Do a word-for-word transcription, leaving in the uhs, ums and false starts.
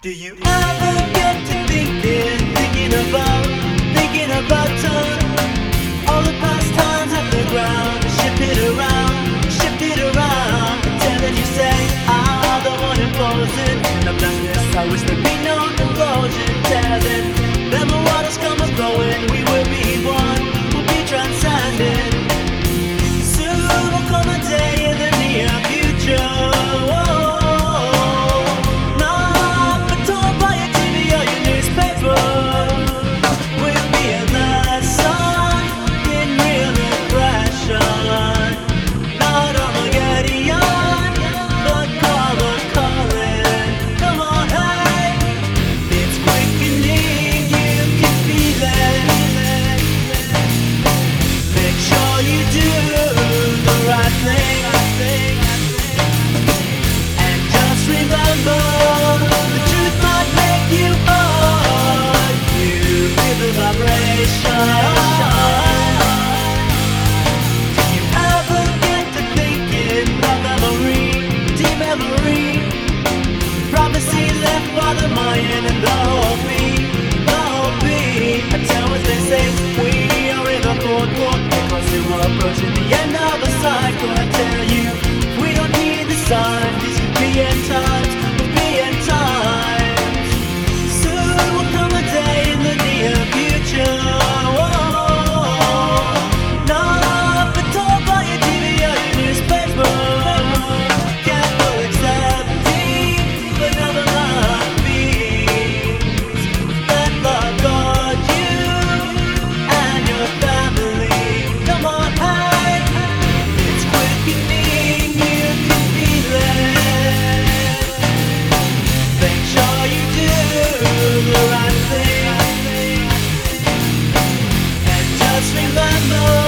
Do you ever get to thinking, thinking about, thinking about time? All the past times at the ground, shift it around, shift it around. Telling you say, I'm the one imposing the blackness. I wish there'd be no implosion. Telling them the waters come and flowing, we will be one, we'll be transcending. Soon will come a day in the near future. The Mayan and the Hopi, the Hopi. I tell what they say, we are in a cold war because we're approaching the end of the cycle. I tell you, we don't need the signs. These could be end times, will be end times. Soon will come a day in the near future. Not often told by your T V or your newspaper. Careful accepting, but never mind. Remember